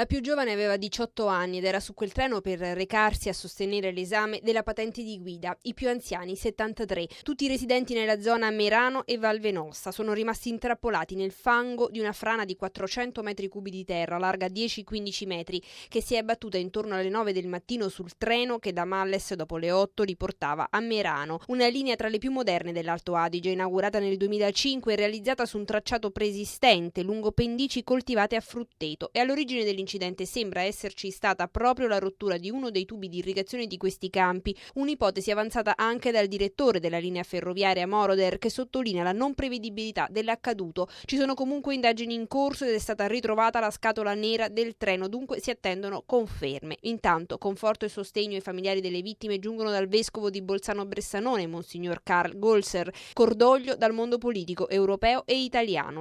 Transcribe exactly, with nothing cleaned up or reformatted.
La più giovane aveva diciotto anni ed era su quel treno per recarsi a sostenere l'esame della patente di guida. I più anziani, settantatré, tutti residenti nella zona Merano e Val Venosta, sono rimasti intrappolati nel fango di una frana di quattrocento metri cubi di terra, larga dieci quindici metri, che si è abbattuta intorno alle nove del mattino sul treno che da Malles dopo le otto li portava a Merano, una linea tra le più moderne dell'Alto Adige, inaugurata nel duemilacinque e realizzata su un tracciato preesistente lungo pendici coltivate a frutteto, e all'origine dell'incidente L'incidente sembra esserci stata proprio la rottura di uno dei tubi di irrigazione di questi campi, un'ipotesi avanzata anche dal direttore della linea ferroviaria Moroder, che sottolinea la non prevedibilità dell'accaduto. Ci sono comunque indagini in corso ed è stata ritrovata la scatola nera del treno, dunque si attendono conferme. Intanto, conforto e sostegno ai familiari delle vittime giungono dal vescovo di Bolzano Bressanone, Monsignor Karl Golser, cordoglio dal mondo politico europeo e italiano.